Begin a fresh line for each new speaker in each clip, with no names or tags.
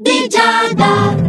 di Giada.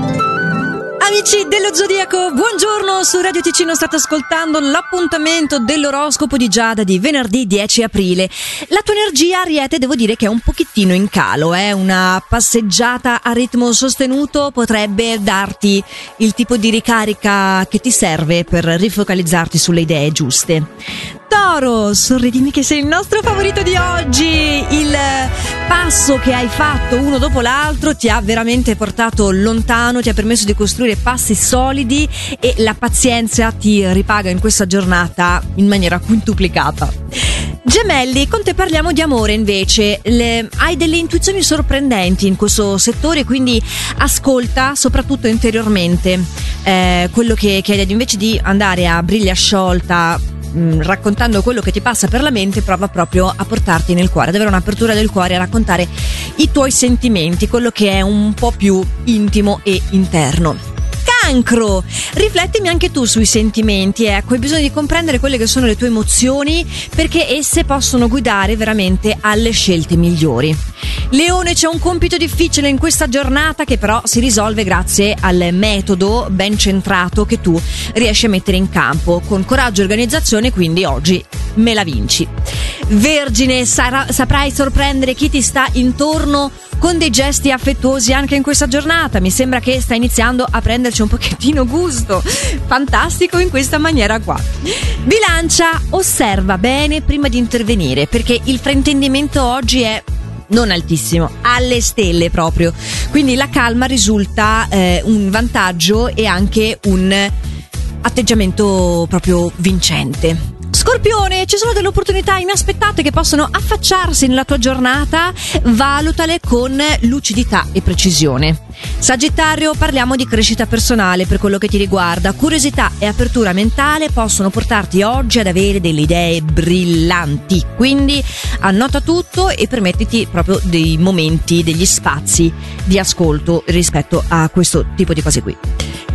Amici dello Zodiaco, buongiorno, su Radio Ticino state ascoltando l'appuntamento dell'oroscopo di Giada di venerdì 10 aprile. La tua energia, Ariete, devo dire che è un pochettino in calo, una passeggiata a ritmo sostenuto potrebbe darti il tipo di ricarica che ti serve per rifocalizzarti sulle idee giuste. Toro, sorridimi che sei il nostro favorito di oggi. Il passo che hai fatto uno dopo l'altro ti ha veramente portato lontano, ti ha permesso di costruire passi solidi e la pazienza ti ripaga in questa giornata in maniera quintuplicata. Gemelli, con te parliamo di amore invece. Hai delle intuizioni sorprendenti in questo settore, quindi ascolta soprattutto interiormente quello che chiedi, invece di andare a briglia sciolta raccontando quello che ti passa per la mente. Prova proprio a portarti nel cuore, ad avere un'apertura del cuore, a raccontare i tuoi sentimenti, quello che è un po' più intimo e interno. Cancro, riflettimi anche tu sui sentimenti, ecco, hai bisogno di comprendere quelle che sono le tue emozioni, perché esse possono guidare veramente alle scelte migliori. Leone, c'è un compito difficile in questa giornata che però si risolve grazie al metodo ben centrato che tu riesci a mettere in campo con coraggio e organizzazione, quindi oggi me la vinci. Vergine, saprai sorprendere chi ti sta intorno con dei gesti affettuosi anche in questa giornata. Mi sembra che sta iniziando a prenderci un pochettino gusto. Fantastico in questa maniera qua. Bilancia, osserva bene prima di intervenire, perché il fraintendimento oggi è non altissimo, alle stelle proprio, quindi la calma risulta un vantaggio e anche un atteggiamento proprio vincente. Scorpione, ci sono delle opportunità inaspettate che possono affacciarsi nella tua giornata, valutale con lucidità e precisione. Sagittario, parliamo di crescita personale per quello che ti riguarda. Curiosità e apertura mentale possono portarti oggi ad avere delle idee brillanti, quindi annota tutto e permettiti proprio dei momenti, degli spazi di ascolto rispetto a questo tipo di cose qui.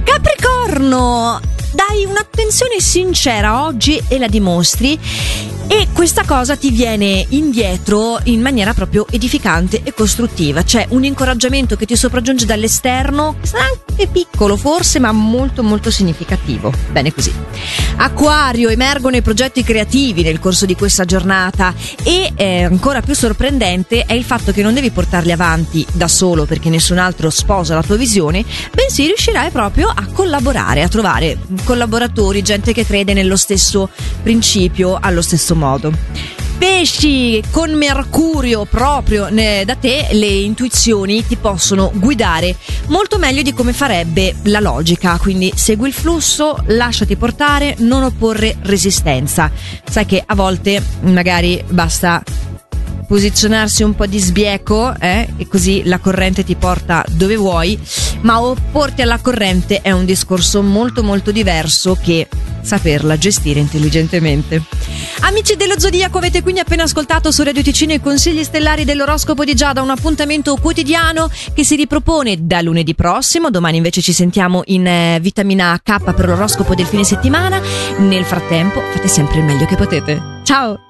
Capricorno, dai un'attenzione sincera oggi e la dimostri, e questa cosa ti viene indietro in maniera proprio edificante e costruttiva. C'è un incoraggiamento che ti sopraggiunge dall'esterno, che sarà anche piccolo forse, ma molto molto significativo. Bene così. Acquario, emergono i progetti creativi nel corso di questa giornata e ancora più sorprendente è il fatto che non devi portarli avanti da solo perché nessun altro sposa la tua visione, bensì riuscirai proprio a collaborare, a trovare collaboratori, gente che crede nello stesso principio, allo stesso modo. Pesci, con Mercurio proprio da te, le intuizioni ti possono guidare molto meglio di come farebbe la logica, quindi segui il flusso, lasciati portare, non opporre resistenza. Sai che a volte magari basta posizionarsi un po' di sbieco e così la corrente ti porta dove vuoi, ma opporti alla corrente è un discorso molto molto diverso che saperla gestire intelligentemente. Amici dello Zodiaco, avete quindi appena ascoltato su Radio Ticino i consigli stellari dell'oroscopo di Giada, un appuntamento quotidiano che si ripropone da lunedì prossimo. Domani invece ci sentiamo in vitamina K per l'oroscopo del fine settimana. Nel frattempo fate sempre il meglio che potete. Ciao!